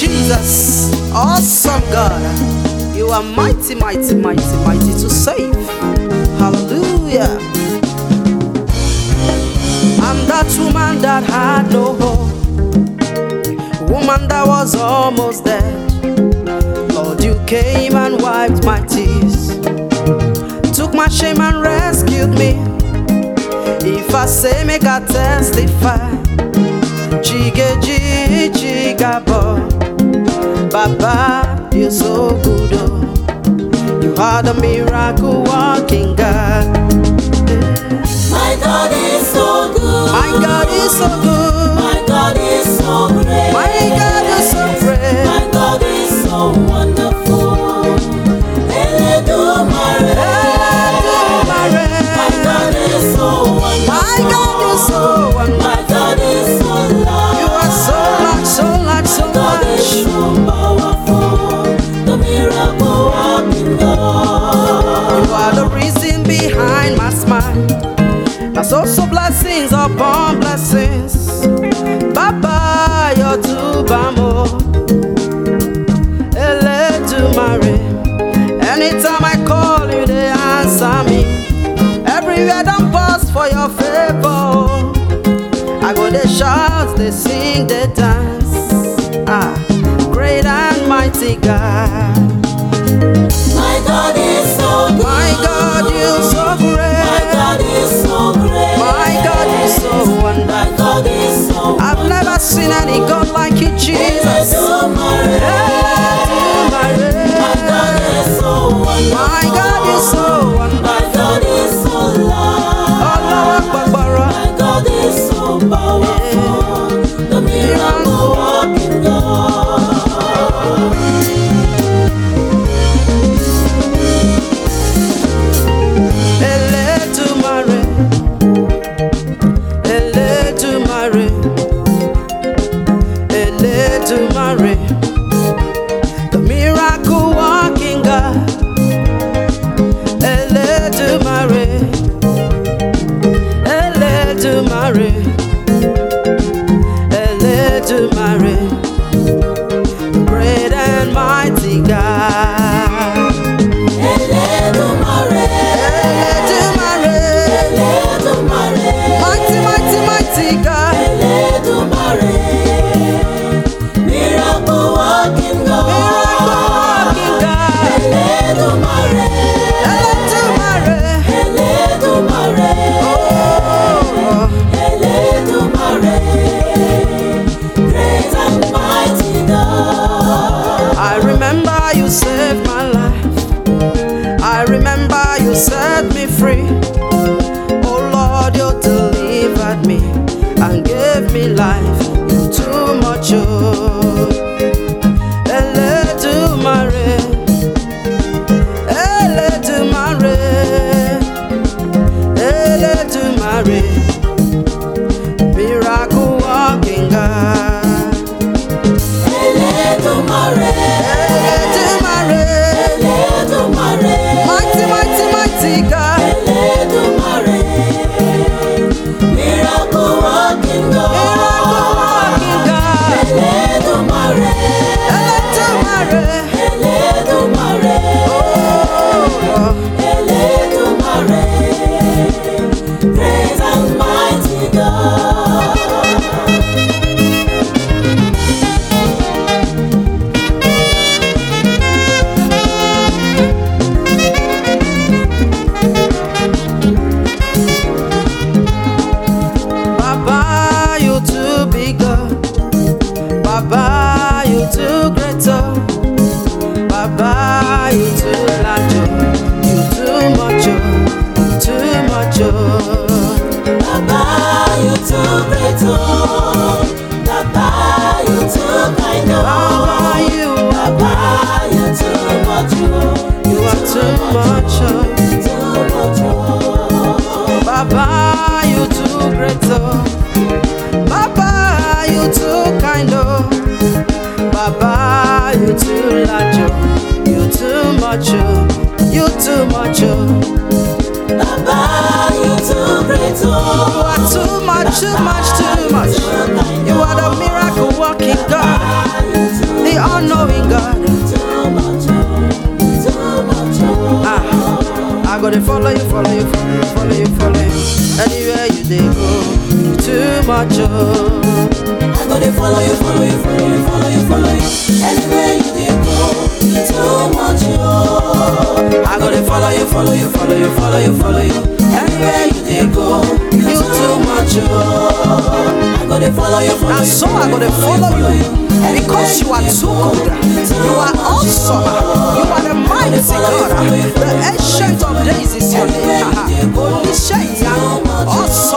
Jesus, awesome God. You are mighty, mighty, mighty, mighty to save. Hallelujah. I'm that woman that had no hope, woman that was almost dead. Lord, you came and wiped my tears, took my shame and rescued me. If I say make I testify, Jigeji Jigabo, Baba, you're so good, oh. You are the miracle working God. My God is so good. My God is so good. My God is so great. My God is so great. My God is so wonderful. Eledumare. Eledumare. My God is so wonderful. My God is so wonderful. My God is so large. You are so much, so much, so My God is much. so powerful. The miracle working God. You are the reason behind my smile. That's also blessings upon blessings. Baba, you're too bamo. Eledumare. Anytime I call you, they answer me. Everywhere don't pause for your favor. I go they shout, they sing, they dance. Ah, great and mighty God. My God is so good. My God, you're so great. My God is so great. My God, you're so wonderful. My God is so I've never seen any God like you, Jesus. Eledumare. My God is so wonderful. My God, you're so wonderful. My God is so large. Allah Akbar. My God is so powerful. The miracle working God. Eledumare. Eledumare. Eledumare. The miracle working God. Eledumare. Eledumare. Eledumare. The great and mighty God. Eledumare. Eledumare. Eledumare. Mighty, mighty, mighty God. Eledumare. Miracle working God. Miracle working God. Eledumare. Eledumare. Eledumare. Oh, Eledumare. Great and mighty God. I remember you saved my life. I remember you set me free. Oh Lord, you delivered me and gave me life. You're too much, oh. Eledumare. Eledumare. Eledumare. Miracle working God. Eledumare. Eledumare. Eledumare. Mighty, mighty, mighty God. Eledumare. Miracle working God. Miracle working God. Eledumare. Eledumare. Eledumare. Oh, Eledumare. Great and mighty God. Baba, you too big, oh. Baba, you too great, oh. Baba, you too large, oh. You too much, oh. Too much, oh. Baba, you too great, oh. Baba, you too kind, oh. Baba, you Baba, you too much, oh. you are too much, oh. Too much, oh. Baba, you too great, oh. Baba, you too kind, oh. Baba, you too large, oh. You too much, oh. You too much, oh. Baba, you too great, oh. You are too much, too much, too much. You are the miracle working God, the I gotta follow you, follow you, follow you, follow you, follow you. Anywhere you dey go, you too much, oh. I gotta follow you, follow you, follow you, follow you, follow you. Anywhere you dey go, you too much, oh. I gotta follow you, follow you, follow you, follow you, follow you. Anywhere you dey go, you too much, oh. I gotta follow you, follow you. And so I gotta follow you. Because you are too good, you are awesome, you are the mighty God, the ancient of days is your name. Awesome.